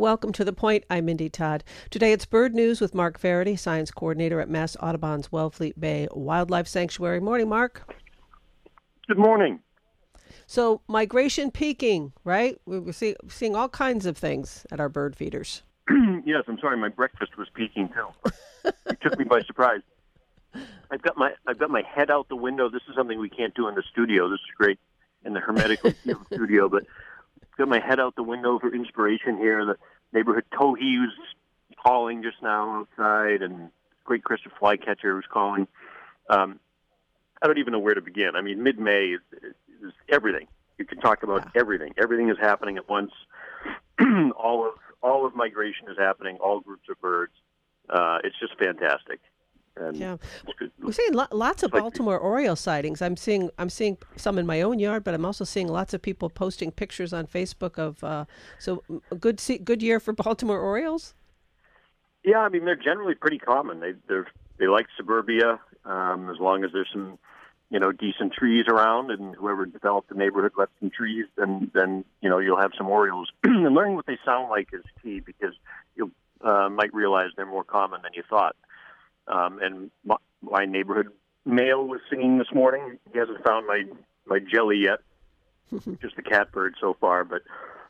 Welcome to The Point. I'm Mindy Todd. Today it's Bird News with Mark Faraday, Science Coordinator at Mass Audubon's Wellfleet Bay Wildlife Sanctuary. Morning, Mark. Good morning. So migration peaking, right? We're seeing all kinds of things at our bird feeders. Yes, I'm sorry. My breakfast was peaking too. It took me by surprise. I've got my head out the window. This is something we can't do in the studio. This is great in the hermetically sealed studio, but I've got my head out the window for inspiration here. The neighborhood towhee was calling just now outside, and great Christopher flycatcher was calling. I don't even know where to begin. I mean, mid-May is everything. You can talk about everything. Everything is happening at once. all of migration is happening. All groups of birds. It's just fantastic. And we're seeing lots of Baltimore Oriole sightings. I'm seeing some in my own yard, but I'm also seeing lots of people posting pictures on Facebook of. So a good year for Baltimore Orioles. Yeah, I mean they're generally pretty common. They like suburbia as long as there's some decent trees around, and whoever developed the neighborhood left some trees, then you'll have some Orioles. And learning what they sound like is key because you might realize they're more common than you thought. And my neighborhood male was singing this morning. He hasn't found my jelly yet, just the catbird so far. But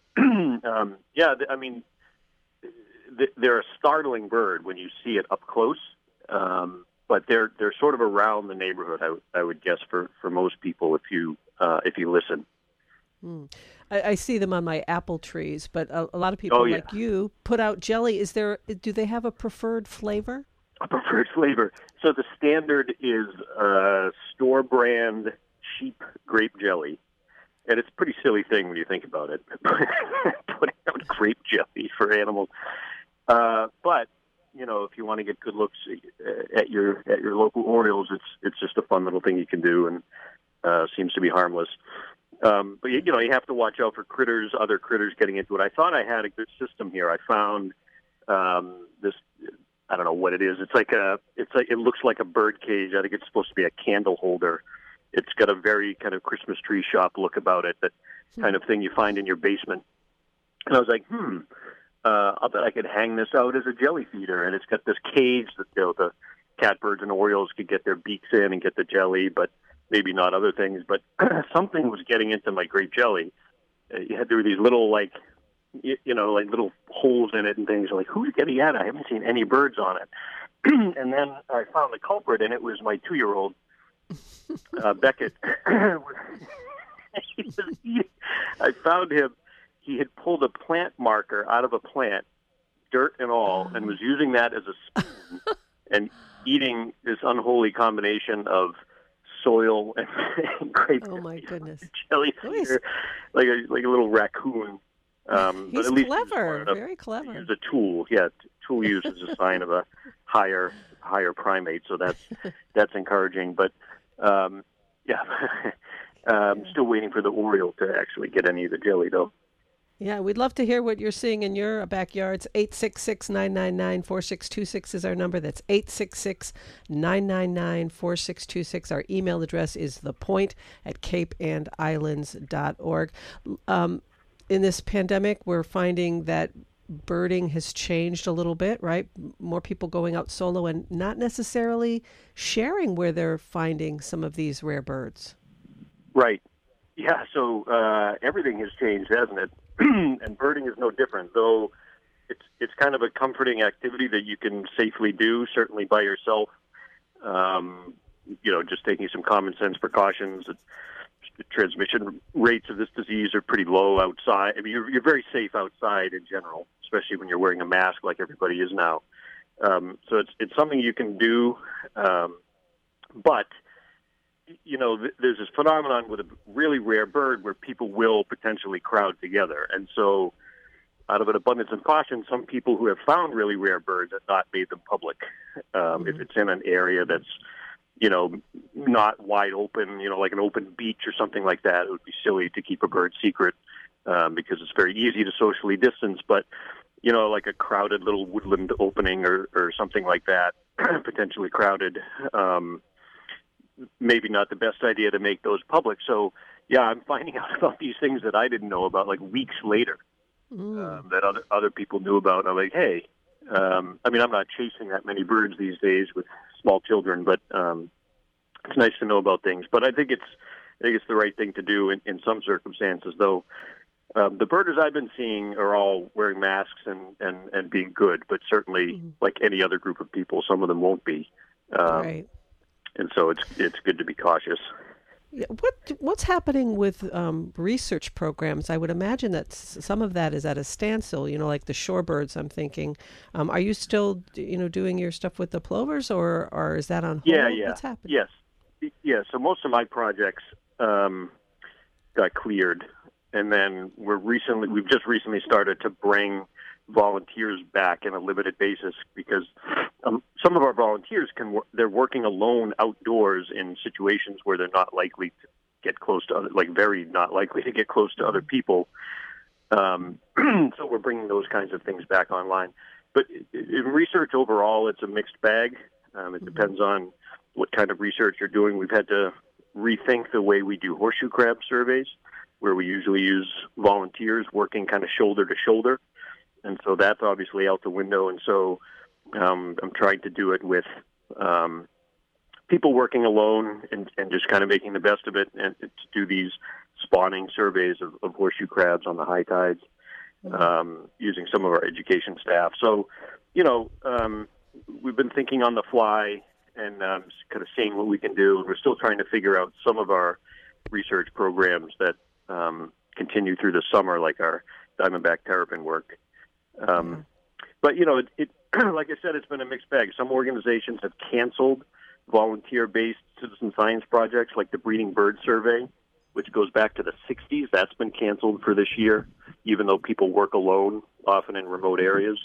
I mean, they're a startling bird when you see it up close. But they're sort of around the neighborhood, I would guess, for most people if you listen. I see them on my apple trees, but a lot of people like you put out jelly. Do they have a preferred flavor? A preferred flavor. So the standard is store brand cheap grape jelly, and it's a pretty silly thing when you think about it. Putting out grape jelly for animals, but if you want to get good looks at your local Orioles, it's just a fun little thing you can do, and seems to be harmless. But you have to watch out for other critters getting into it. I thought I had a good system here. I found this. I don't know what it is. It looks like a bird cage. I think it's supposed to be a candle holder. It's got a very kind of Christmas tree shop look about it. That kind of thing you find in your basement. And I was like, I'll bet I could hang this out as a jelly feeder. And it's got this cage that the catbirds and Orioles could get their beaks in and get the jelly, but maybe not other things. But something was getting into my grape jelly. There were these little like little holes in it and things. Like, who's getting at it? I haven't seen any birds on it. And then I found the culprit, and it was my 2-year-old, Beckett. I found him. He had pulled a plant marker out of a plant, dirt and all, and was using that as a spoon and eating this unholy combination of soil and grape. Oh my goodness! Jelly feeder, like a little raccoon. He's but at least clever, very clever. He's a tool. Yeah, tool use is a sign of a higher primate, so that's encouraging. But I'm still waiting for the Oriole to actually get any of the jelly, though. Yeah, we'd love to hear what you're seeing in your backyards. 866-999-4626 is our number. That's 866-999-4626. Our email address is thepoint@capeandislands.org. In this pandemic, we're finding that birding has changed a little bit, right? More people going out solo and not necessarily sharing where they're finding some of these rare birds. Right. Yeah, so everything has changed, hasn't it? And birding is no different, though it's kind of a comforting activity that you can safely do, certainly by yourself. Just taking some common sense precautions. The transmission rates of this disease are pretty low outside. I mean, you're very safe outside in general, especially when you're wearing a mask like everybody is now. So it's something you can do, but there's this phenomenon with a really rare bird where people will potentially crowd together, and so out of an abundance of caution, some people who have found really rare birds have not made them public. If it's in an area that's not wide open, like an open beach or something like that, it would be silly to keep a bird secret because it's very easy to socially distance. But, like a crowded little woodland opening or something like that, potentially crowded, maybe not the best idea to make those public. So, yeah, I'm finding out about these things that I didn't know about like weeks later. that other people knew about. And I'm like, hey, I mean, I'm not chasing that many birds these days with small children, but it's nice to know about things. But I think it's the right thing to do in some circumstances, though. The birders I've been seeing are all wearing masks and being good, but certainly, like any other group of people, some of them won't be. Right. And so it's good to be cautious. Yeah, what's happening with research programs? I would imagine that some of that is at a standstill. Like the shorebirds. I'm thinking, are you still doing your stuff with the plovers, or is that on hold? Yeah. What's happening? Yes. So most of my projects got cleared, and then we've just recently started to bring volunteers back on a limited basis because some of our volunteers they're working alone outdoors in situations where they're not likely to get close to very not likely to get close to other people. So we're bringing those kinds of things back online. But in research overall, it's a mixed bag. It depends on what kind of research you're doing. We've had to rethink the way we do horseshoe crab surveys, where we usually use volunteers working kind of shoulder to shoulder. And so that's obviously out the window. And so I'm trying to do it with people working alone and just kind of making the best of it and to do these spawning surveys of horseshoe crabs on the high tides using some of our education staff. So, we've been thinking on the fly and kind of seeing what we can do. And we're still trying to figure out some of our research programs that continue through the summer, like our diamondback terrapin work. But it like I said, it's been a mixed bag. Some organizations have canceled volunteer-based citizen science projects, like the Breeding Bird Survey, which goes back to the 60s. That's been canceled for this year, even though people work alone, often in remote areas.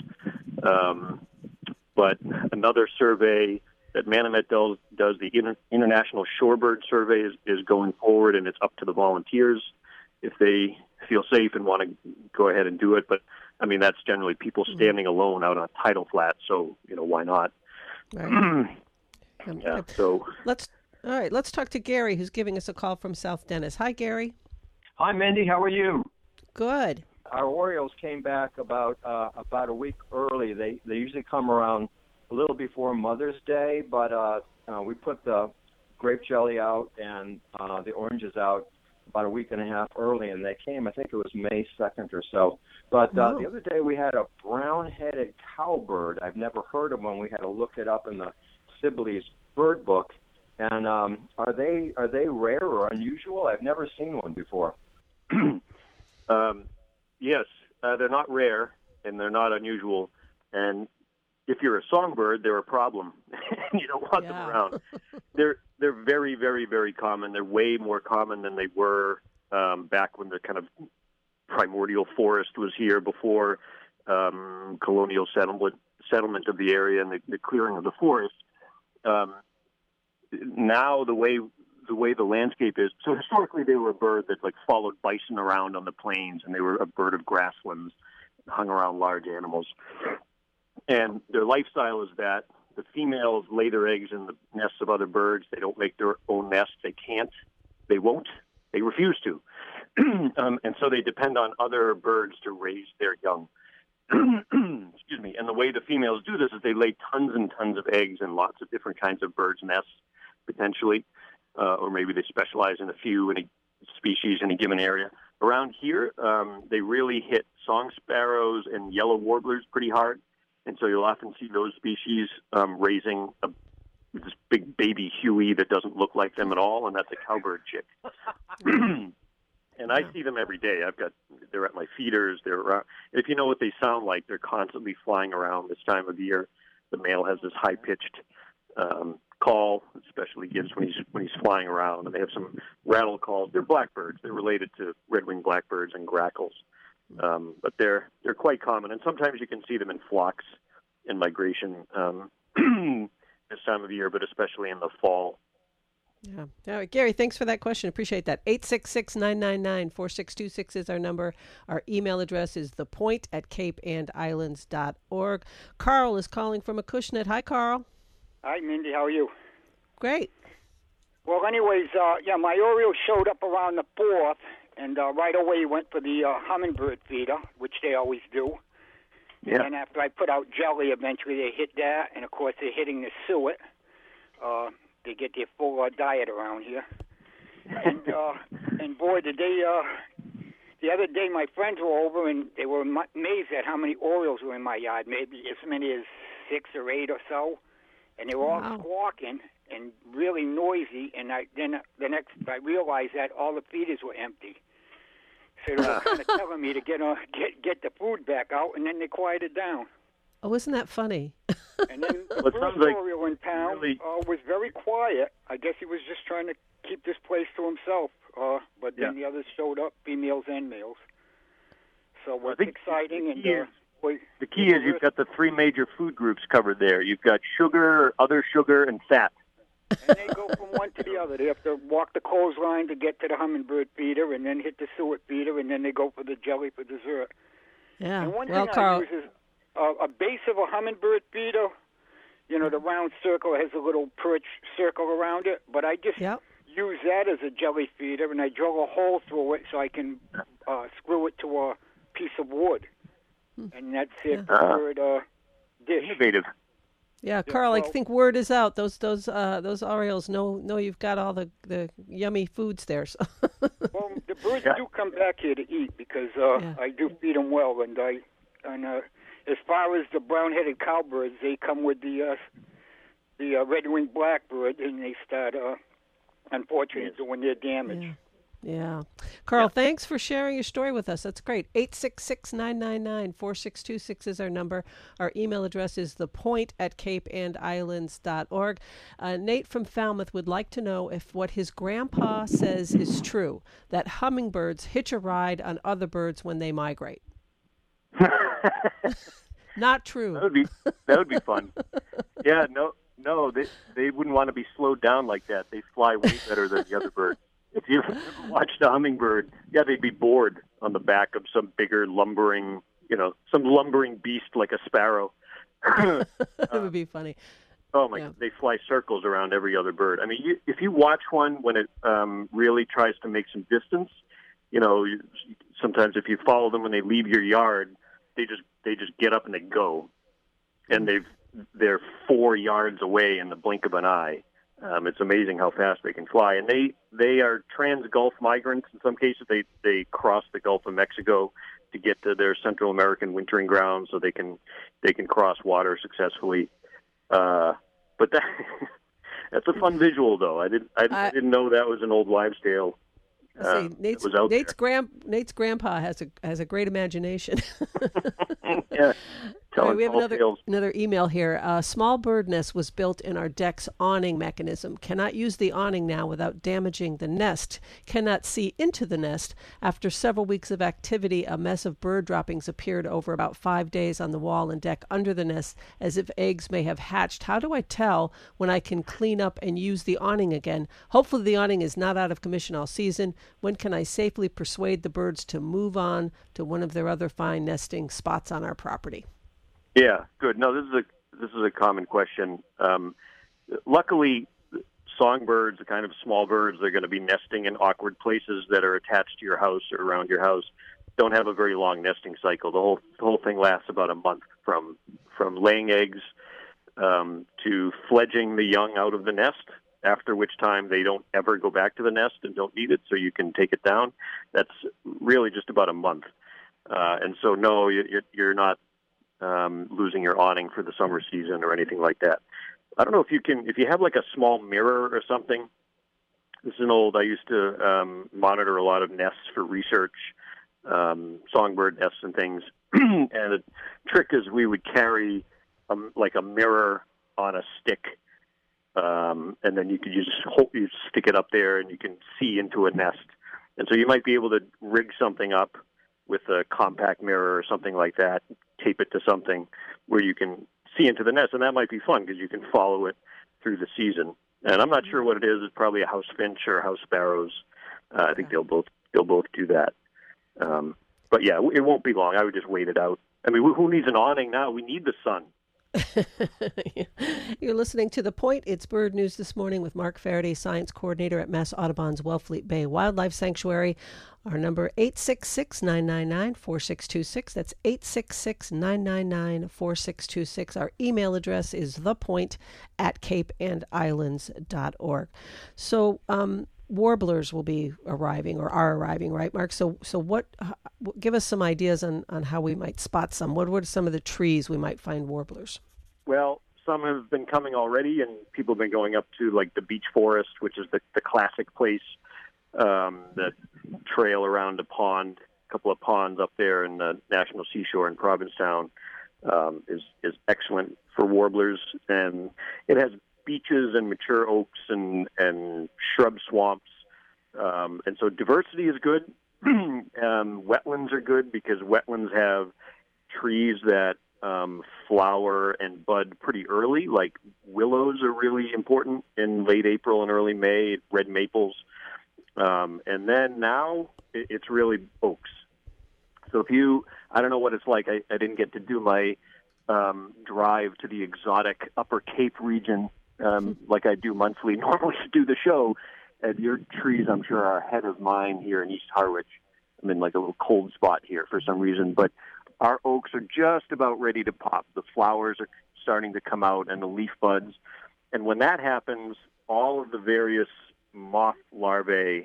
But another survey that Manomet does, the International Shorebird Survey, is going forward, and it's up to the volunteers if they feel safe and want to go ahead and do it. But I mean, that's generally people standing alone out on a tidal flat. So, why not? Right. Yeah. So let's talk to Gary, who's giving us a call from South Dennis. Hi, Gary. Hi, Mindy. How are you? Good. Our Orioles came back about a week early. They usually come around a little before Mother's Day, but we put the grape jelly out and the oranges out about a week and a half early, and they came, I think it was May 2nd or so. But the other day we had a brown-headed cowbird. I've never heard of one. We had to look it up in the Sibley's bird book. And are they rare or unusual? I've never seen one before. Yes, they're not rare, and they're not unusual. And if you're a songbird, they're a problem. You don't want them around. They're very, very, very common. They're way more common than they were back when the kind of primordial forest was here before colonial settlement of the area and the clearing of the forest. Now the way the landscape is, so historically they were a bird that followed bison around on the plains, and they were a bird of grasslands, hung around large animals. And their lifestyle is that the females lay their eggs in the nests of other birds. They don't make their own nests. They can't. They won't. They refuse to. And so they depend on other birds to raise their young. Excuse me. And the way the females do this is they lay tons and tons of eggs in lots of different kinds of birds' nests, potentially, or maybe they specialize in a few in a species in a given area. Around here, they really hit song sparrows and yellow warblers pretty hard. And so you'll often see those species raising this big baby Huey that doesn't look like them at all, and that's a cowbird chick. And I see them every day. They're at my feeders. They're around. If you know what they sound like, they're constantly flying around this time of year. The male has this high-pitched call, especially gives when he's flying around, and they have some rattle calls. They're blackbirds. They're related to red-winged blackbirds and grackles. But they're quite common, and sometimes you can see them in flocks in migration this time of year, but especially in the fall. Yeah. All right, Gary, thanks for that question. Appreciate that. 866-999-4626 is our number. Our email address is thepoint@capeandislands.org. Carl is calling from Acushnet. Hi, Carl. Hi, Mindy. How are you? Great. Well, anyways, my Oriole showed up around the 4th, and right away he went for the hummingbird feeder, which they always do. Yeah. And after I put out jelly, eventually they hit that, and of course they're hitting the suet. They get their full diet around here. And boy, the other day my friends were over, and they were amazed at how many Orioles were in my yard, maybe as many as 6 or 8 or so. And they were all squawking and really noisy, and then the next I realized that all the feeders were empty. So they were kind of telling me to get the food back out, and then they quieted down. Oh, isn't that funny? And then the first Oriole in town was very quiet. I guess he was just trying to keep this place to himself. But then the others showed up, females and males. So it's exciting. The key is you've got the 3 major food groups covered there. You've got sugar, other sugar, and fat. And they go from one to the other. They have to walk the clothesline to get to the hummingbird feeder, and then hit the suet feeder, and then they go for the jelly for dessert. Yeah. And one well, thing Carl, I use is a base of a hummingbird feeder. You know, the round circle has a little perch circle around it, but I just use that as a jelly feeder, and I drill a hole through it so I can screw it to a piece of wood. And that's it for the dish. Innovative. Yeah, Carl, I think word is out. Those Orioles know you've got all the yummy foods there. So. Well, the birds do come back here to eat because I do feed them well, and as far as the brown-headed cowbirds, they come with the red-winged blackbird, and they start unfortunately doing their damage. Yeah. Carl, thanks for sharing your story with us. That's great. 866-999-4626 is our number. Our email address is thepoint@capeandislands.org. Nate from Falmouth would like to know if what his grandpa says is true, that hummingbirds hitch a ride on other birds when they migrate. Not true. That would be fun. Yeah, no, they wouldn't want to be slowed down like that. They fly way better than the other birds. If you ever watched a hummingbird, they'd be bored on the back of some bigger lumbering beast like a sparrow. It would be funny. Oh my God, they fly circles around every other bird. I mean, if you watch one when it really tries to make some distance, sometimes if you follow them when they leave your yard, they just get up and they go, and they're 4 yards away in the blink of an eye. It's amazing how fast they can fly, and they are trans-Gulf migrants. In some cases, they cross the Gulf of Mexico to get to their Central American wintering grounds, so they can cross water successfully. But that's a fun visual, though. I didn't know that was an old wives' tale. Nate's grandpa has a great imagination. Yeah. Right, we have another email here. Small bird nest was built in our deck's awning mechanism. Cannot use the awning now without damaging the nest. Cannot see into the nest. After several weeks of activity, a mess of bird droppings appeared over about 5 days on the wall and deck under the nest, as if eggs may have hatched. How do I tell when I can clean up and use the awning again? Hopefully the awning is not out of commission all season. When can I safely persuade the birds to move on to one of their other fine nesting spots on our property? Yeah, good. No, this is a common question. Luckily, songbirds, the kind of small birds, they're going to be nesting in awkward places that are attached to your house or around your house. Don't have a very long nesting cycle. The whole thing lasts about a month from laying eggs to fledging the young out of the nest. After which time they don't ever go back to the nest and don't need it, so you can take it down. That's really just about a month. And so, no, you're not losing your awning for the summer season or anything like that. I don't know if you have like a small mirror or something. This is I used to monitor a lot of nests for research, songbird nests and things. And the trick is we would carry like a mirror on a stick, and then you stick it up there and you can see into a nest. And so you might be able to rig something up with a compact mirror or something like that, tape it to something where you can see into the nest, and that might be fun because you can follow it through the season. And I'm not sure what it is. It's probably a house finch or house sparrows. I think they'll both do that. But yeah, it won't be long. I would just wait it out. I mean, who needs an awning now? We need the sun. You're listening to The Point. It's Bird News This Morning with Mark Faraday, Science Coordinator at Mass Audubon's Wellfleet Bay Wildlife Sanctuary. Our number 866-999-4626. That's 866-999-4626. Our email address is thepoint@capeandislands.org. So warblers will be arriving or are arriving, right, Mark? So what? Give us some ideas on how we might spot some. What are some of the trees we might find warblers? Well, some have been coming already, and people have been going up to like the beech forest, which is the classic place. That trail around a pond, a couple of ponds up there in the National Seashore in Provincetown, is excellent for warblers, and it has beeches and mature oaks and shrub swamps, and so diversity is good. Wetlands are good because wetlands have trees that flower and bud pretty early. Like willows are really important in late April and early May. Red maples. And then now it's really oaks. So I don't know what it's like. I didn't get to do my drive to the exotic Upper Cape region like I do monthly normally to do the show. And your trees, I'm sure, are ahead of mine here in East Harwich. I'm in like a little cold spot here for some reason. But our oaks are just about ready to pop. The flowers are starting to come out and the leaf buds. And when that happens, all of the various moth larvae,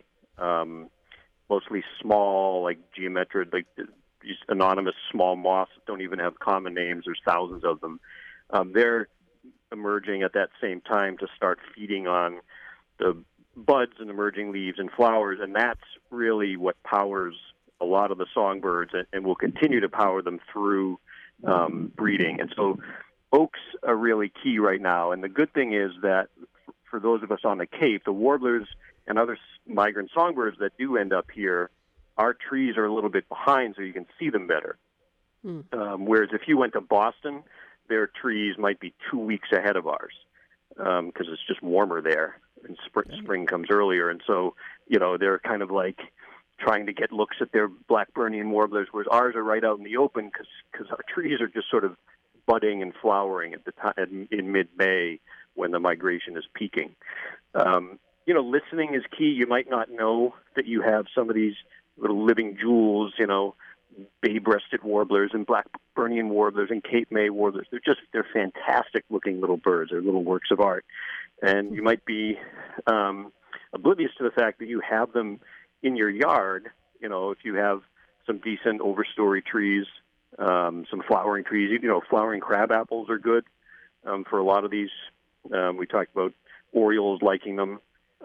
mostly small, like geometric, like these anonymous small moths that don't even have common names. There's thousands of them. They're emerging at that same time to start feeding on the buds and emerging leaves and flowers, and that's really what powers a lot of the songbirds and will continue to power them through breeding. And so oaks are really key right now. And the good thing is that for those of us on the Cape, the warblers and other migrant songbirds that do end up here, our trees are a little bit behind so you can see them better. Whereas if you went to Boston, their trees might be 2 weeks ahead of ours because it's just warmer there and spring comes earlier. And so, they're kind of like trying to get looks at their Blackburnian warblers, whereas ours are right out in the open because our trees are just sort of budding and flowering at the time in mid-May when the migration is peaking. Listening is key. You might not know that you have some of these little living jewels, bay-breasted warblers and Blackburnian warblers and Cape May warblers. They're fantastic-looking little birds. They're little works of art. And you might be oblivious to the fact that you have them in your yard. If you have some decent overstory trees, some flowering trees, flowering crab apples are good for a lot of these. We talked about orioles liking them.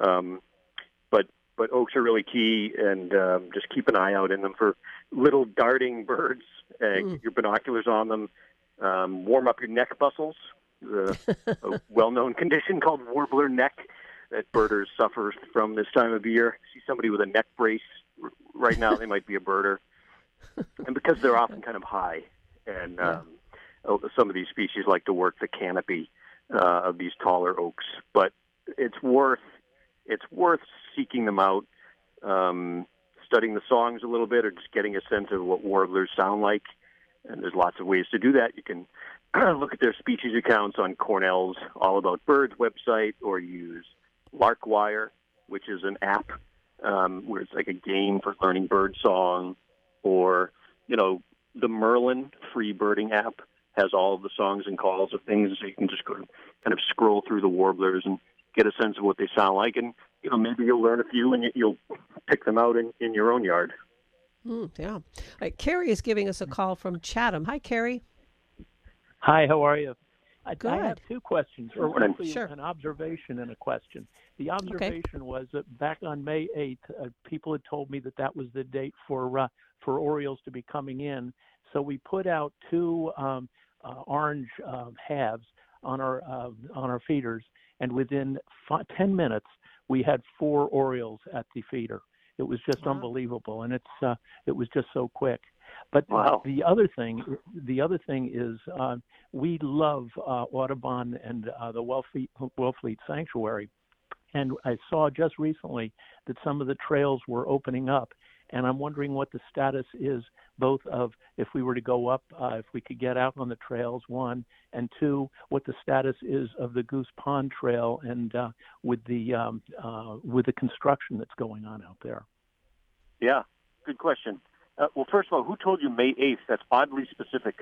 But oaks are really key, and just keep an eye out in them for little darting birds. Get your binoculars on them. Warm up your neck muscles. A well-known condition called warbler neck that birders suffer from this time of year. See somebody with a neck brace right now, they might be a birder. And because they're often kind of high, and some of these species like to work the canopy of these taller oaks. But it's worth seeking them out, studying the songs a little bit, or just getting a sense of what warblers sound like. And there's lots of ways to do that. You can look at their species accounts on Cornell's All About Birds website, or use Larkwire, which is an app where it's like a game for learning bird song, or the Merlin free birding app has all of the songs and calls of things, so you can just go kind of scroll through the warblers and get a sense of what they sound like, and maybe you'll learn a few and you'll pick them out in your own yard. Yeah. All right, Carrie is giving us a call from Chatham. Hi, Carrie. Hi, how are you? Good. I have two questions, or actually an observation and a question. The observation was that back on May 8th, people had told me that was the date for orioles to be coming in. So we put out two orange halves on our feeders, and within 10 minutes we had 4 orioles at the feeder. It was just unbelievable, and it was just so quick. But the other thing is we love Audubon and the Wellfleet Sanctuary, and I saw just recently that some of the trails were opening up, and I'm wondering what the status is, both of if we were to go up, if we could get out on the trails, 1, and 2, what the status is of the Goose Pond Trail and with the construction that's going on out there. Yeah. good question. Well, first of all, who told you May 8th? That's oddly specific.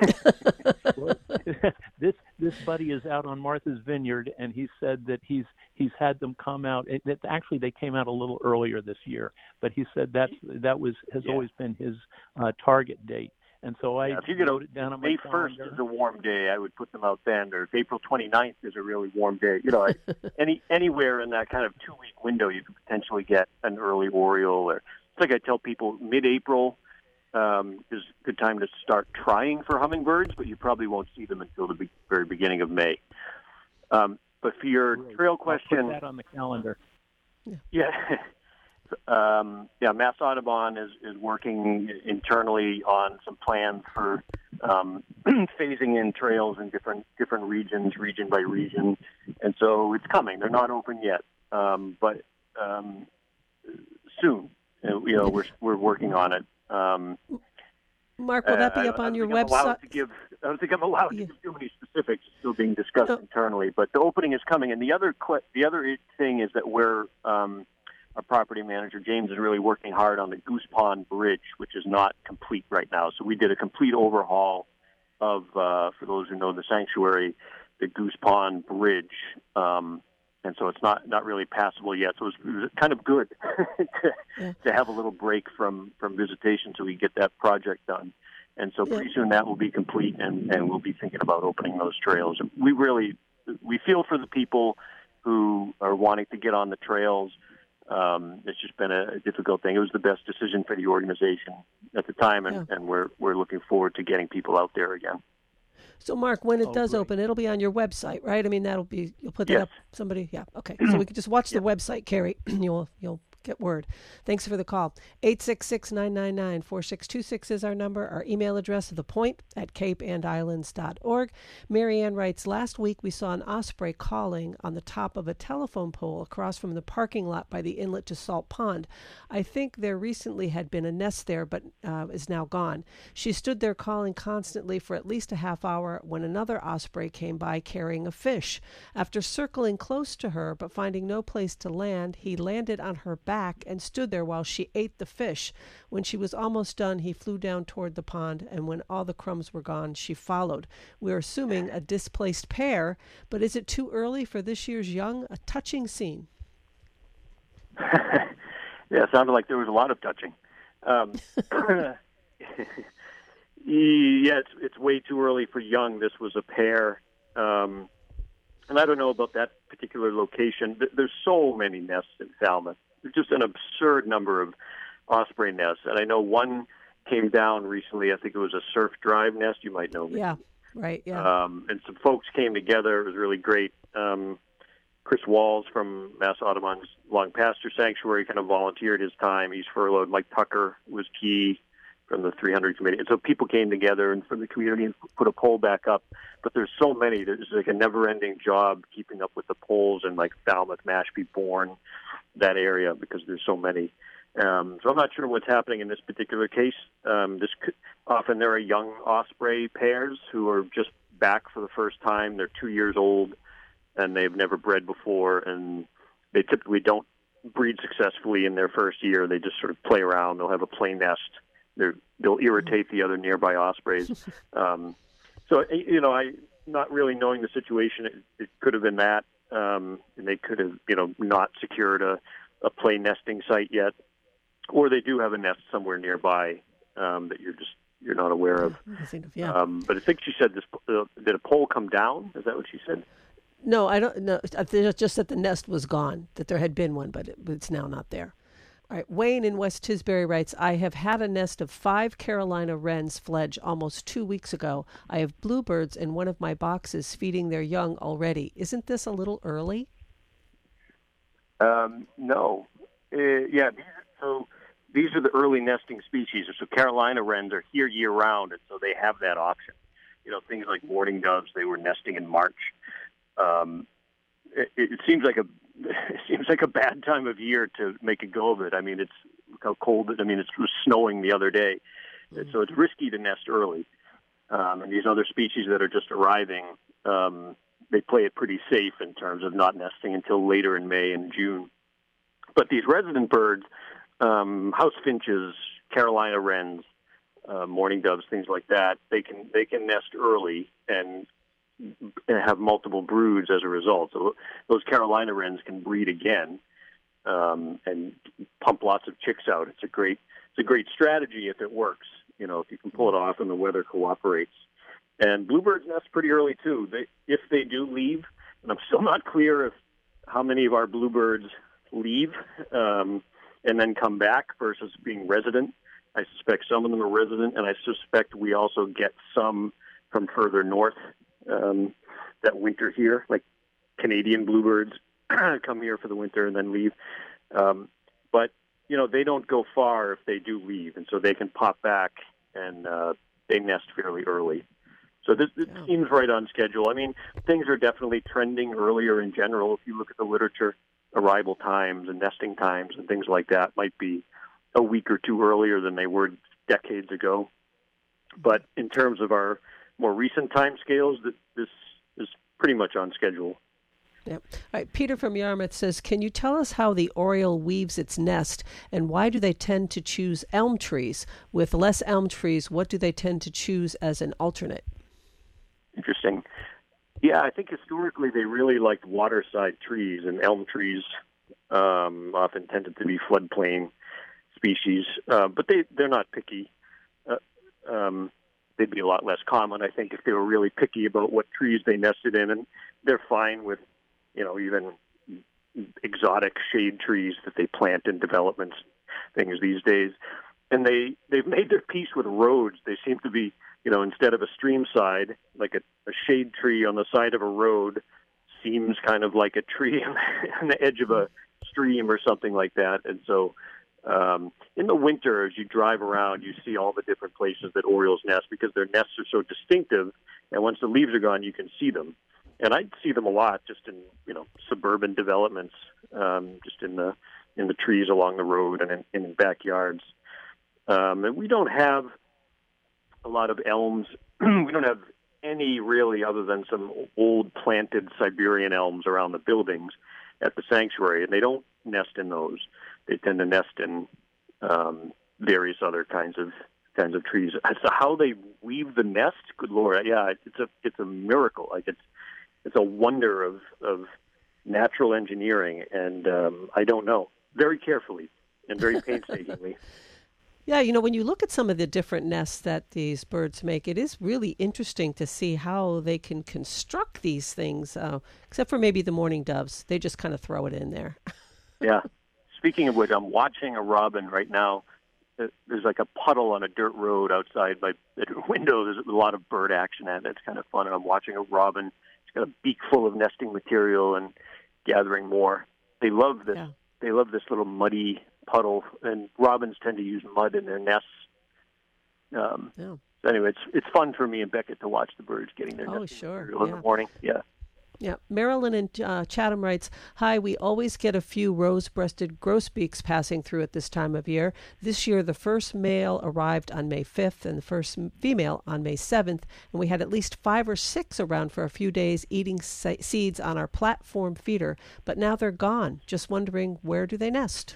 This buddy is out on Martha's Vineyard, and he said that he's had them come out. Actually, they came out a little earlier this year, but he said has always been his target date. And so if you wrote it down on my May calendar. 1st is a warm day, I would put them out then, or if April 29th is a really warm day. Anywhere in that kind of 2-week window, you could potentially get an early Oriole. Or it's like I tell people, mid-April is a good time to start trying for hummingbirds, but you probably won't see them until the very beginning of May. But for your trail question, I'll put that on the calendar. Yeah. Mass Audubon is working internally on some plans for phasing in trails in different regions, region by region, and so it's coming. They're not open yet, but soon. We're working on it. Mark, will that be up on your website? I don't think I'm allowed to give too many specifics. It's still being discussed internally, but the opening is coming. And the other thing is that our property manager, James, is really working hard on the Goose Pond Bridge, which is not complete right now. So we did a complete overhaul of, for those who know the sanctuary, the Goose Pond Bridge. And so it's not really passable yet. So it was kind of good to have a little break from visitation so we get that project done. And so pretty soon that will be complete, and we'll be thinking about opening those trails. We feel for the people who are wanting to get on the trails. It's just been a difficult thing. It was the best decision for the organization at the time, and we're looking forward to getting people out there again. So, Mark, when it does open, it'll be on your website, right? I mean, you'll put that up. Somebody, okay. So we can just watch the website, Carrie. You'll get word. Thanks for the call. 866-999-4626 is our number. Our email address is thepoint@capeandislands.org. Marianne writes, last week we saw an osprey calling on the top of a telephone pole across from the parking lot by the inlet to Salt Pond. I think there recently had been a nest there, but is now gone. She stood there calling constantly for at least a half hour when another osprey came by carrying a fish. After circling close to her but finding no place to land, he landed on her back and stood there while she ate the fish. When she was almost done, he flew down toward the pond, and when all the crumbs were gone, she followed. We're assuming a displaced pair, but is it too early for this year's young? A touching scene. Yeah, it sounded like there was a lot of touching. It's way too early for young. This was a pair. And I don't know about that particular location. There's so many nests in Falmouth. There's just an absurd number of osprey nests. And I know one came down recently. I think it was a Surf Drive nest. You might know. Yeah, right, yeah. And some folks came together. It was really great. Chris Walls from Mass Audubon's Long Pasture Sanctuary kind of volunteered his time. He's furloughed. Mike Tucker was key from the 300 committee. And so people came together and from the community and put a pole back up. But there's so many. There's like a never-ending job keeping up with the poles in like Falmouth, Mashpee, Bourne, that area, because there's so many. So I'm not sure what's happening in this particular case. Often there are young osprey pairs who are just back for the first time. They're 2 years old, and they've never bred before, and they typically don't breed successfully in their first year. They just sort of play around. They'll have a play nest. They'll irritate the other nearby ospreys. So, I not really knowing the situation, it could have been that, and they could have, not secured a play nesting site yet, or they do have a nest somewhere nearby that you're not aware of. Yeah. But I think she said did a pole come down? Is that what she said? No, I don't know. Just that the nest was gone, that there had been one, but it's now not there. All right, Wayne in West Tisbury writes, I have had a nest of 5 Carolina wrens fledge almost 2 weeks ago. I have bluebirds in one of my boxes feeding their young already. Isn't this a little early? No. So these are the early nesting species. So Carolina wrens are here year-round, and so they have that option. Things like mourning doves, they were nesting in March. It seems like a bad time of year to make a go of it. I mean, it's how cold. It was snowing the other day, so it's risky to nest early. And these other species that are just arriving, they play it pretty safe in terms of not nesting until later in May and June. But these resident birds, house finches, Carolina wrens, mourning doves, things like that. They can nest early and have multiple broods as a result. So those Carolina wrens can breed again and pump lots of chicks out. It's a great strategy if it works. If you can pull it off and the weather cooperates. And bluebirds nest pretty early too. If they do leave, and I'm still not clear of how many of our bluebirds leave and then come back versus being resident. I suspect some of them are resident, and I suspect we also get some from further north that winter here, like Canadian bluebirds come here for the winter and then leave. But they don't go far if they do leave, and so they can pop back and they nest fairly early. So this seems right on schedule. I mean, things are definitely trending earlier in general. If you look at the literature, arrival times and nesting times and things like that might be a week or two earlier than they were decades ago. But in terms of our more recent time scales, this is pretty much on schedule. Yeah. All right. Peter from Yarmouth says, can you tell us how the oriole weaves its nest, and why do they tend to choose elm trees? With less elm trees, what do they tend to choose as an alternate? Interesting. Yeah, I think historically they really liked waterside trees, and elm trees often tended to be floodplain species, but they're not picky. They'd be a lot less common, I think, if they were really picky about what trees they nested in, and they're fine with, even exotic shade trees that they plant in developments, things these days. And they've made their peace with roads. They seem to be, instead of a stream side, like a shade tree on the side of a road seems kind of like a tree on the edge of a stream or something like that. And so in the winter, as you drive around, you see all the different places that orioles nest because their nests are so distinctive. And once the leaves are gone, you can see them. And I see them a lot just in, suburban developments, just in the trees along the road and in backyards. And we don't have a lot of elms. We don't have any really other than some old planted Siberian elms around the buildings at the sanctuary, and they don't nest in those. They tend to nest in various other kinds of trees. As to how they weave the nest, good Lord, yeah, it's a miracle. Like it's a wonder of natural engineering, and I don't know, very carefully and very painstakingly. Yeah, when you look at some of the different nests that these birds make, it is really interesting to see how they can construct these things, except for maybe the mourning doves. They just kind of throw it in there. Yeah. Speaking of which, I'm watching a robin right now. There's like a puddle on a dirt road outside my window. There's a lot of bird action at it. It's kind of fun. And I'm watching a robin. It's got a beak full of nesting material and gathering more. They love this. Yeah. They love this little muddy puddle, and robins tend to use mud in their nests. So anyway, it's fun for me and Beckett to watch the birds getting their nesting material in the morning. Yeah. Yeah. Marilyn in Chatham writes, hi, we always get a few rose-breasted grosbeaks passing through at this time of year. This year, the first male arrived on May 5th and the first female on May 7th, and we had at least 5 or 6 around for a few days eating seeds on our platform feeder, but now they're gone. Just wondering, where do they nest?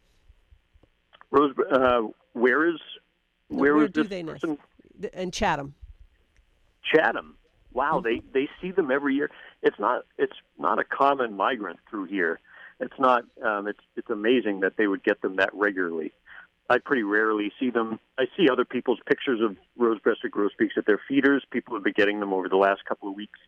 Rose, where do they nest? In Chatham. Chatham. Wow, they see them every year. It's not a common migrant through here. It's not. It's amazing that they would get them that regularly. I pretty rarely see them. I see other people's pictures of rose-breasted grosbeaks at their feeders. People have been getting them over the last couple of weeks,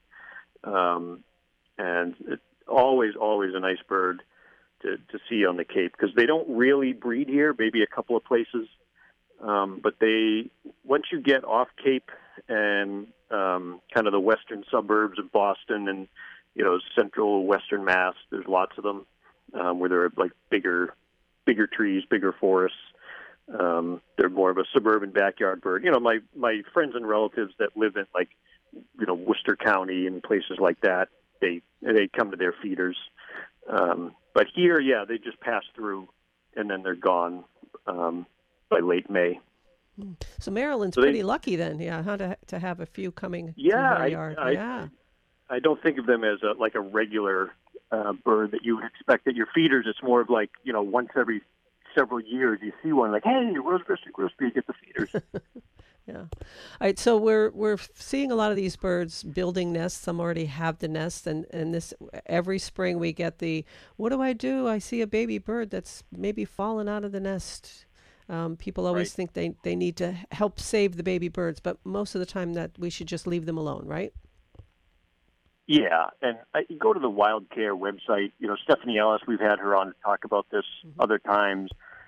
and it's always a nice bird to see on the Cape because they don't really breed here. Maybe a couple of places, but once you get off Cape and kind of the western suburbs of Boston and, central western Mass, there's lots of them where there are like bigger trees, bigger forests. They're more of a suburban backyard bird. My friends and relatives that live in Worcester County and places like that, they come to their feeders. But here, yeah, they just pass through and then they're gone by late May. So Maryland's pretty lucky then, to have a few coming to her yard. I don't think of them as a regular bird that you would expect at your feeders. It's more of once every several years, you see one like, hey, roast-beef, get the feeders. Yeah. All right. So we're seeing a lot of these birds building nests. Some already have the nests, and this every spring we get the, what do? I see a baby bird that's maybe fallen out of the nest. People always think they need to help save the baby birds, but most of the time that we should just leave them alone, right? Yeah, and you go to the Wild Care website. Stephanie Ellis, we've had her on to talk about this other times.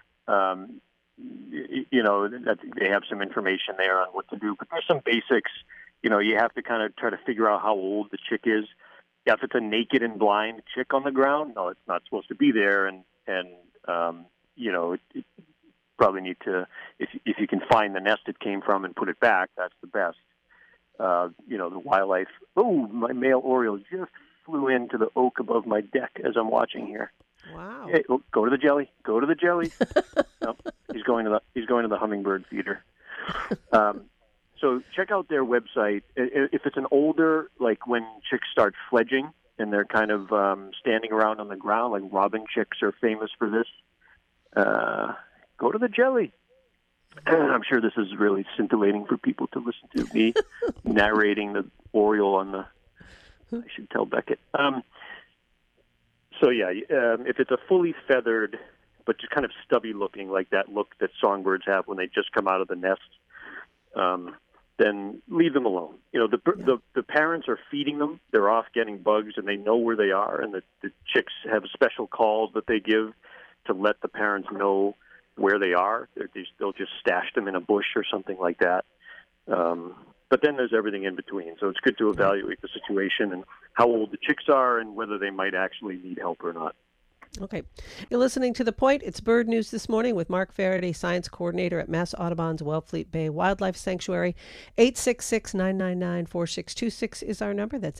That they have some information there on what to do, but there's some basics. You have to kind of try to figure out how old the chick is. Yeah, if it's a naked and blind chick on the ground, no, it's not supposed to be there, and it probably need to, if you can find the nest it came from and put it back, that's the best. The wildlife. Oh, my male oriole just flew into the oak above my deck as I'm watching here. Wow! Hey, go to the jelly. Go to the jelly. No, he's going to the hummingbird feeder. So check out their website. If it's an older, like when chicks start fledging and they're kind of standing around on the ground, like robin chicks are famous for this. Go to the jelly. I'm sure this is really scintillating for people to listen to me narrating the oriole on the. I should tell Beckett. If it's a fully feathered, but just kind of stubby looking, like that look that songbirds have when they just come out of the nest, then leave them alone. The parents are feeding them. They're off getting bugs, and they know where they are. And the chicks have special calls that they give to let the parents know where they are. They'll just stash them in a bush or something like that. But then there's everything in between. So it's good to evaluate the situation and how old the chicks are and whether they might actually need help or not. Okay. You're listening to The Point. It's Bird News This Morning with Mark Faraday, Science Coordinator at Mass Audubon's Wellfleet Bay Wildlife Sanctuary. 866-999-4626 is our number. That's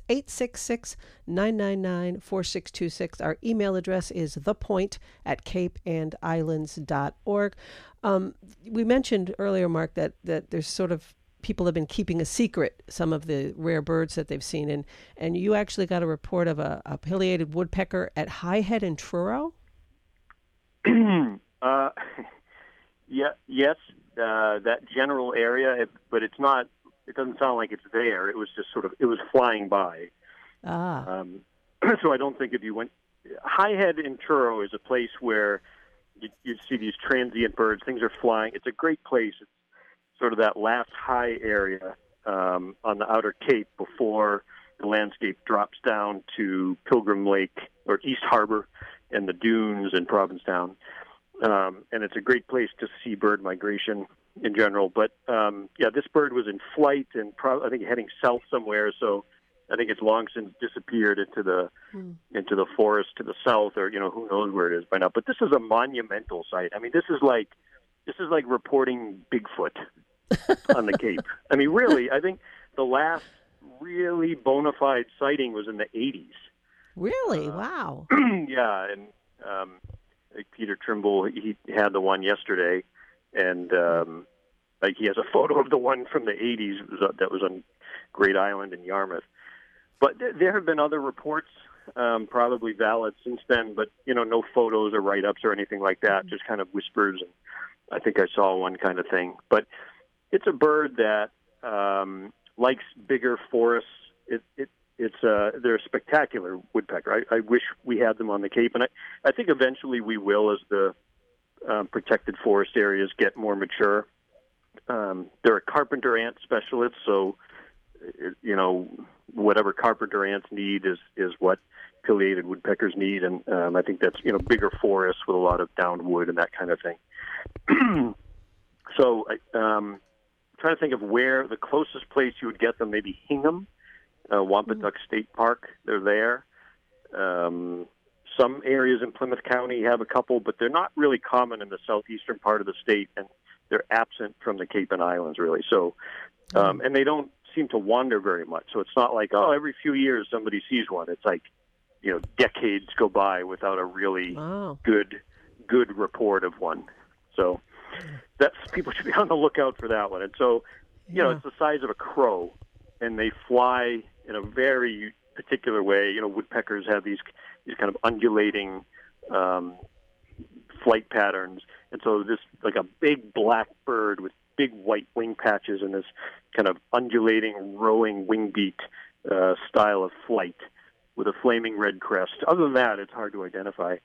866-999-4626. Our email address is thepoint@capeandislands.org. We mentioned earlier, Mark, that there's sort of people have been keeping a secret some of the rare birds that they've seen, and you actually got a report of a pileated woodpecker at High Head in Truro. Yes, that general area, but it's not. It doesn't sound like it's there. It was just it was flying by. So I don't think if you went, High Head in Truro is a place where you'd see these transient birds. Things are flying. It's a great place. It's sort of that last high area on the outer Cape before the landscape drops down to Pilgrim Lake or East Harbor and the dunes in Provincetown. And it's a great place to see bird migration in general. But, this bird was in flight and I think heading south somewhere. So I think it's long since disappeared into the forest to the south, or, who knows where it is by now. But this is a monumental site. I mean, this is like reporting Bigfoot on the Cape. I mean, really, I think the last really bona fide sighting was in the 80s. Really? Wow. Yeah, and like Peter Trimble, he had the one yesterday, and he has a photo of the one from the 80s that was on Great Island in Yarmouth. But there have been other reports, probably valid since then, but, no photos or write-ups or anything like that, just kind of whispers, and I think I saw one kind of thing. But it's a bird that likes bigger forests. They're a spectacular woodpecker. I wish we had them on the Cape, and I think eventually we will as the protected forest areas get more mature. They're a carpenter ant specialist, so whatever carpenter ants need is what pileated woodpeckers need, and I think that's bigger forests with a lot of downed wood and that kind of thing. So I'm trying to think of where the closest place you would get them. Maybe Hingham, Wampatuck State Park. They're there. Some areas in Plymouth County have a couple, but they're not really common in the southeastern part of the state, and they're absent from the Cape and Islands, really. So, and they don't seem to wander very much. So it's not like, every few years somebody sees one. It's like, decades go by without a really good report of one. So people should be on the lookout for that one. And so, it's the size of a crow, and they fly in a very particular way. Woodpeckers have these kind of undulating flight patterns. And so this, like a big black bird with big white wing patches and this kind of undulating, rowing wing beat style of flight with a flaming red crest. Other than that, it's hard to identify.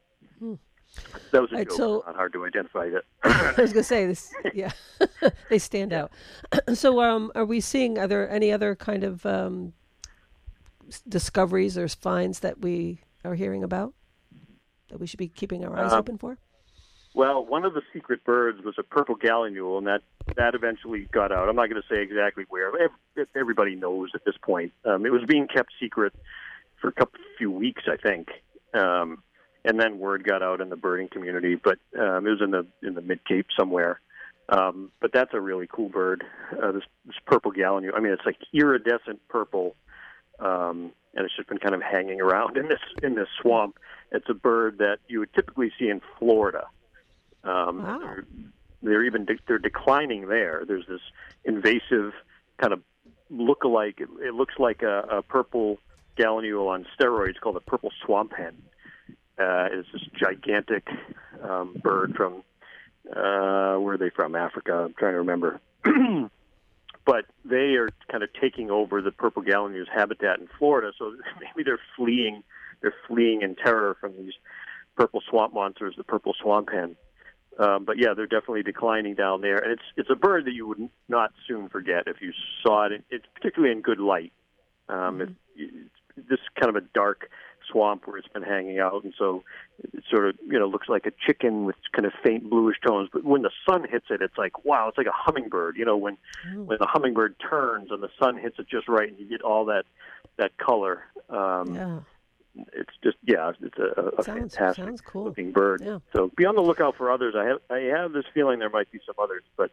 That was a joke. So, not hard to identify that. I was going to say this. Yeah, they stand out. So, are we seeing? Are there any other kind of discoveries or finds that we are hearing about that we should be keeping our eyes open for? Well, one of the secret birds was a purple gallinule, and that eventually got out. I'm not going to say exactly where. Everybody knows at this point. It was being kept secret for a few weeks, I think, and then word got out in the birding community. But it was in the Mid Cape somewhere. But that's a really cool bird. This purple gallinule. I mean, it's like iridescent purple, and it's just been kind of hanging around in this swamp. It's a bird that you would typically see in Florida. Wow. They're declining there. There's this invasive kind of look-alike. It looks like a purple gallinule on steroids called a purple swamp hen. It's this gigantic bird from where are they from? Africa. I'm trying to remember. But they are kind of taking over the purple gallinule's habitat in Florida. So maybe they're fleeing. They're fleeing in terror from these purple swamp monsters, the purple swamp hen. But yeah, they're definitely declining down there, and it's a bird that you would not soon forget if you saw it. It's particularly in good light. It's this kind of a dark swamp where it's been hanging out, and so it sort of looks like a chicken with kind of faint bluish tones. But when the sun hits it, it's like wow, it's like a hummingbird. When the hummingbird turns and the sun hits it just right, and you get all that color. Yeah. It's just it's a fantastic cool looking bird. Yeah. So be on the lookout for others. I have this feeling there might be some others, but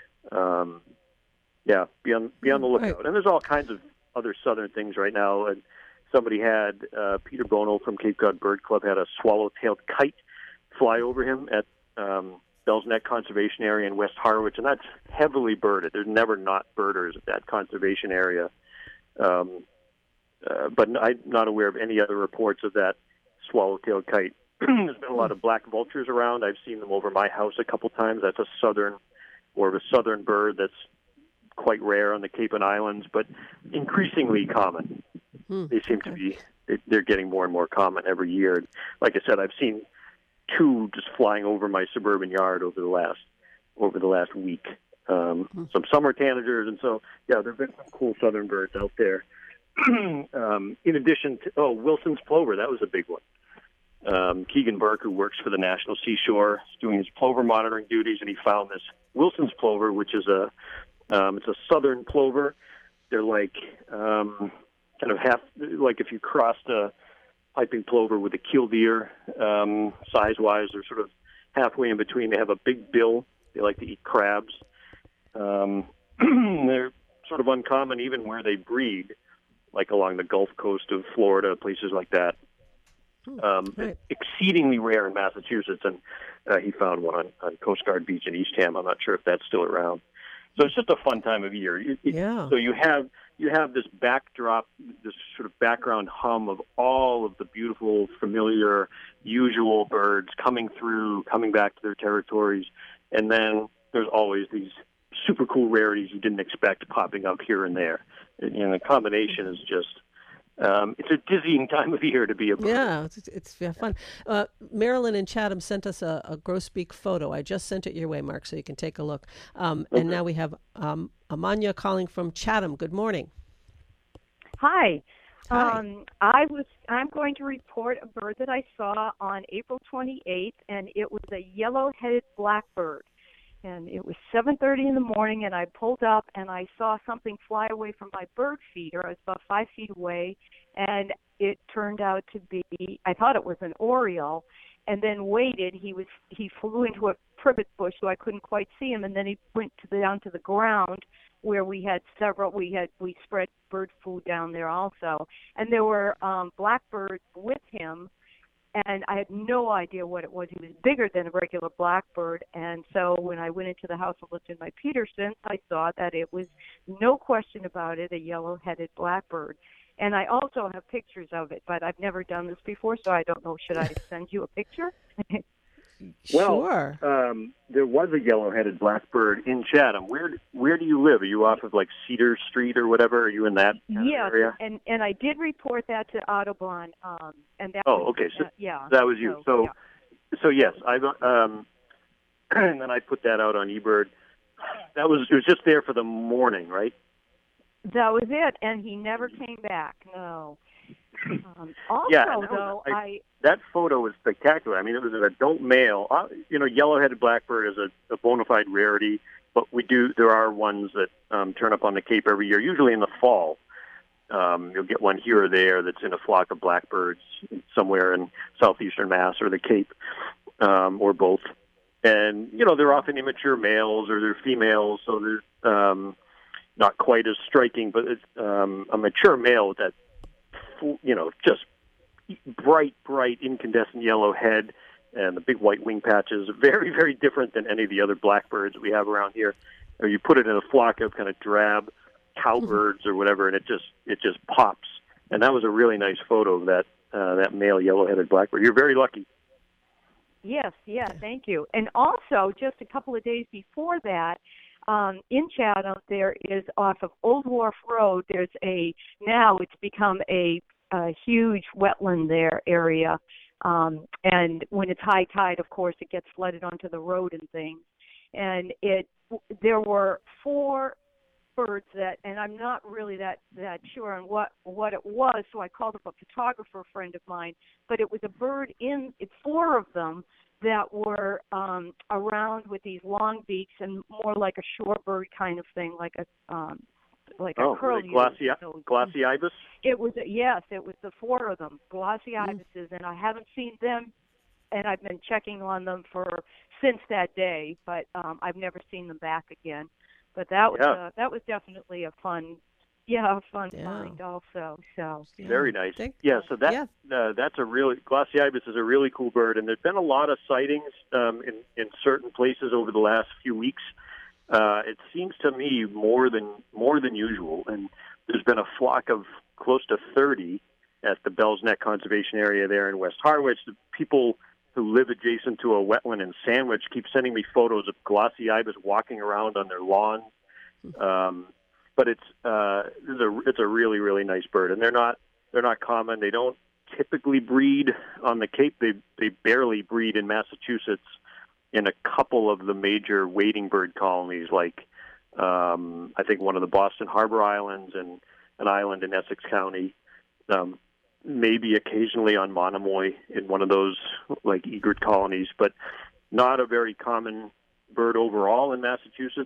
be on the lookout. Right. And there's all kinds of other southern things right now. And somebody had Peter Bono from Cape Cod Bird Club had a swallow-tailed kite fly over him at Bell's Neck Conservation Area in West Harwich, and that's heavily birded. There's never not birders at that conservation area. But I'm not aware of any other reports of that swallow-tailed kite. There's been a lot of black vultures around. I've seen them over my house a couple times. That's more of a southern bird that's quite rare on the Cape and Islands, but increasingly common. They seem to be, they're getting more and more common every year. Like I said, I've seen 2 just flying over my suburban yard over the last week. Some summer tanagers, and so, there have been some cool southern birds out there. In addition to Wilson's plover, that was a big one. Keegan Burke, who works for the National Seashore, is doing his plover monitoring duties, and he found this Wilson's plover, which is it's a southern plover. They're like kind of half like if you crossed a piping plover with a killdeer, size-wise, they're sort of halfway in between. They have a big bill. They like to eat crabs. They're sort of uncommon even where they breed, like along the Gulf Coast of Florida, places like that. Right. Exceedingly rare in Massachusetts, and he found one on Coast Guard Beach in Eastham. I'm not sure if that's still around. So it's just a fun time of year. So you have this backdrop, this sort of background hum of all of the beautiful, familiar, usual birds coming back to their territories, and then there's always these super cool rarities you didn't expect popping up here and there. And the combination is just, it's a dizzying time of year to be a bird. Yeah, it's fun. Marilyn in Chatham sent us a grosbeak photo. I just sent it your way, Mark, so you can take a look. And now we have Amanya calling from Chatham. Good morning. Hi. Hi. I'm going to report a bird that I saw on April 28th, and it was a yellow-headed blackbird. And it was 7:30 in the morning, and I pulled up, and I saw something fly away from my bird feeder. I was about 5 feet away, and it turned out to be, I thought it was an oriole, and then waited. He flew into a privet bush, so I couldn't quite see him, and then he went down to the ground where we had we spread bird food down there also, and there were blackbirds with him. And I had no idea what it was. He was bigger than a regular blackbird. And so when I went into the house and looked in my Petersons, I saw that it was, no question about it, a yellow-headed blackbird. And I also have pictures of it, but I've never done this before, so I don't know. Should I send you a picture? Sure. There was a yellow-headed blackbird in Chatham. Where do you live? Are you off of like Cedar Street or whatever? Are you in that kind of area? Yes, and I did report that to Audubon. And that okay. So yeah. That was you. So yes, I've and then I put that out on eBird. It was just there for the morning, right? That was it, and he never came back. No. That photo was spectacular. I mean, it was an adult male. Yellow-headed blackbird is a bona fide rarity, but there are ones that turn up on the Cape every year, usually in the fall. You'll get one here or there that's in a flock of blackbirds somewhere in southeastern Mass or the Cape, or both. And, they're often immature males or they're females, so they're not quite as striking, but it's a mature male with that, just bright, incandescent yellow head and the big white wing patches. Very, very different than any of the other blackbirds we have around here. Or you put it in a flock of kind of drab cowbirds or whatever, and it just pops. And that was a really nice photo of that male yellow-headed blackbird. You're very lucky. Yes, thank you. And also, just a couple of days before that, in Chatham, there is off of Old Wharf Road. Now it's become a huge wetland area, and when it's high tide, of course, it gets flooded onto the road and things. And there were 4 birds and I'm not really that sure on what it was, so I called up a photographer friend of mine. But it was a bird it's 4 of them that were around with these long beaks and more like a shorebird kind of thing, like a curlew. Glossy ibis? It was the 4 of them, glossy ibises, and I haven't seen them, and I've been checking on them since that day, but I've never seen them back again. But that was definitely a fun find also. So very nice. So that's a really glossy ibis is a really cool bird, and there's been a lot of sightings in certain places over the last few weeks. It seems to me more than usual, and there's been a flock of close to 30 at the Bell's Neck Conservation Area there in West Harwich. The people who live adjacent to a wetland in Sandwich keep sending me photos of glossy ibis walking around on their lawn. But it's a really, really nice bird, and they're not common. They don't typically breed on the Cape. They barely breed in Massachusetts in a couple of the major wading bird colonies, like I think one of the Boston Harbor Islands and an island in Essex County. Maybe occasionally on Monomoy in one of those like egret colonies, but not a very common bird overall in Massachusetts.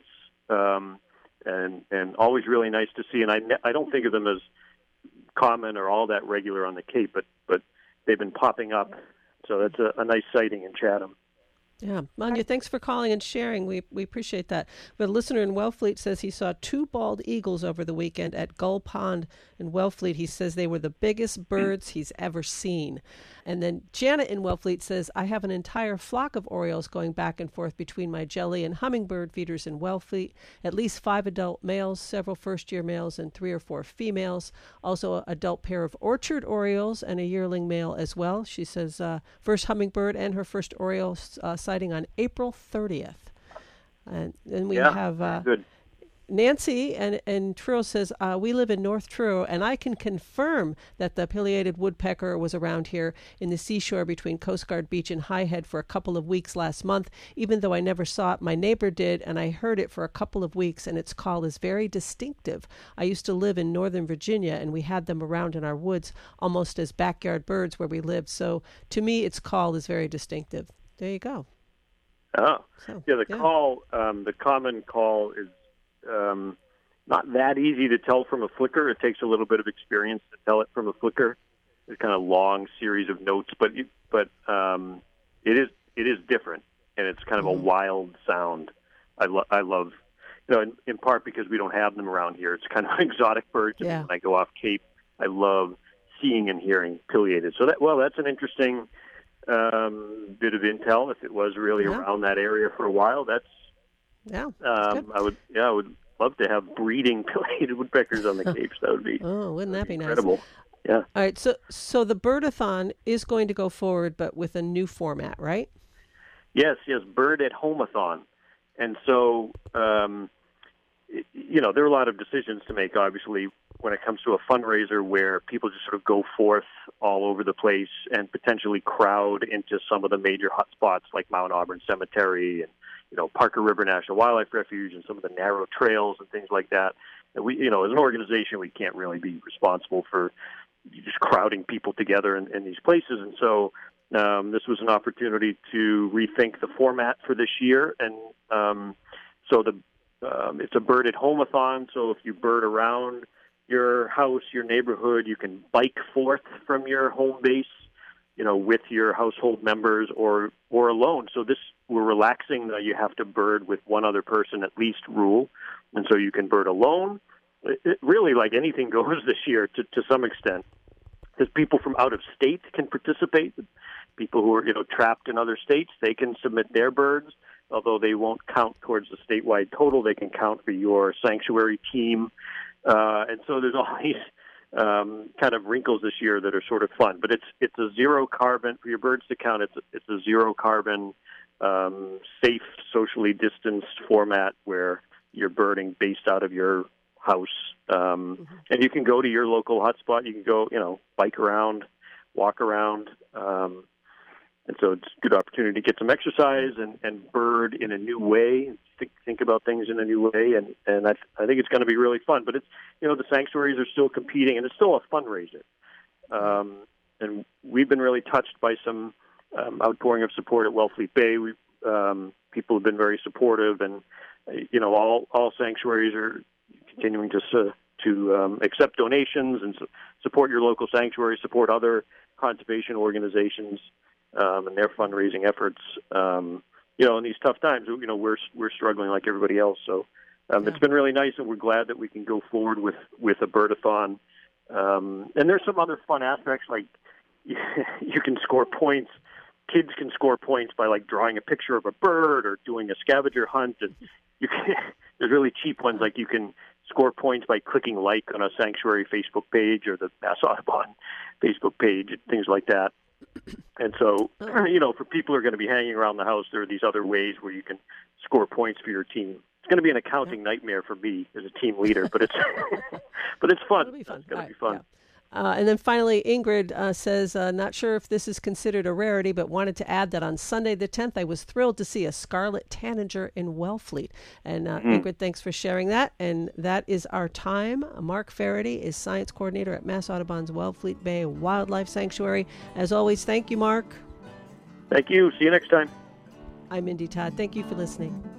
And always really nice to see. And I don't think of them as common or all that regular on the Cape, but they've been popping up. So that's a nice sighting in Chatham. Yeah. Manya, thanks for calling and sharing. We appreciate that. But a listener in Wellfleet says he saw 2 bald eagles over the weekend at Gull Pond in Wellfleet. He says they were the biggest birds he's ever seen. And then Janet in Wellfleet says, I have an entire flock of orioles going back and forth between my jelly and hummingbird feeders in Wellfleet. At least 5 adult males, several first-year males, and 3 or 4 females. Also an adult pair of orchard orioles and a yearling male as well. She says first hummingbird and her first oriole sighting on April 30th. And then we have good. Nancy and Truro says, we live in North Truro, and I can confirm that the pileated woodpecker was around here in the seashore between Coast Guard Beach and High Head for a couple of weeks last month. Even though I never saw it, my neighbor did, and I heard it for a couple of weeks, and its call is very distinctive. I used to live in Northern Virginia, and we had them around in our woods almost as backyard birds where we lived. So to me, its call is very distinctive. There you go. Oh, call, the common call is not that easy to tell from a flicker. It takes a little bit of experience to tell it from a flicker. It's kind of long series of notes, but it is different, and it's kind of a wild sound. I love, in part because we don't have them around here. It's kind of an exotic bird. Yeah. When I go off Cape, I love seeing and hearing pileated. So that's an interesting bit of intel. If it was really around that area for a while, that's good. I would love to have breeding pileated woodpeckers on the Capes. That would be wouldn't that be incredible. Nice? Yeah. All right, so the birdathon is going to go forward, but with a new format, right? Yes, Bird at Homeathon. And so, there are a lot of decisions to make, obviously, when it comes to a fundraiser where people just sort of go forth all over the place and potentially crowd into some of the major hotspots like Mount Auburn Cemetery and, Parker River National Wildlife Refuge and some of the narrow trails and things like that. And we, as an organization, we can't really be responsible for just crowding people together in these places. And so this was an opportunity to rethink the format for this year. And so it's a Bird at Homeathon. So if you bird around your house, your neighborhood, you can bike forth from your home base, with your household members or alone. So we're relaxing the you have to bird with one other person at least rule. And so you can bird alone. It really, like anything goes this year to some extent, because people from out of state can participate. People who are, trapped in other states, they can submit their birds, although they won't count towards the statewide total. They can count for your sanctuary team. And so there's all these kind of wrinkles this year that are sort of fun. But it's a zero carbon, for your birds to count, it's a zero carbon, safe, socially distanced format where you're birding based out of your house. And you can go to your local hotspot. You can go, bike around, walk around. And so it's a good opportunity to get some exercise and bird in a new way, think about things in a new way. And I think it's going to be really fun. But it's, the sanctuaries are still competing, and it's still a fundraiser. And we've been really touched by some outpouring of support at Wellfleet Bay. People have been very supportive, and, all sanctuaries are continuing to accept donations and support your local sanctuary, support other conservation organizations and their fundraising efforts. In these tough times, we're struggling like everybody else. So it's been really nice, and we're glad that we can go forward with a birdathon. And there's some other fun aspects, like you can score points. Kids can score points by like drawing a picture of a bird or doing a scavenger hunt, and there's really cheap ones, like you can score points by clicking like on a sanctuary Facebook page or the Mass Audubon Facebook page, things like that. And so, for people who are going to be hanging around the house, there are these other ways where you can score points for your team. It's going to be an accounting nightmare for me as a team leader, but it's but it's fun. It'll be fun. It's going to be fun. Yeah. And then finally, Ingrid says, not sure if this is considered a rarity, but wanted to add that on Sunday the 10th, I was thrilled to see a scarlet tanager in Wellfleet. And Ingrid, thanks for sharing that. And that is our time. Mark Faraday is Science Coordinator at Mass Audubon's Wellfleet Bay Wildlife Sanctuary. As always, thank you, Mark. Thank you. See you next time. I'm Mindy Todd. Thank you for listening.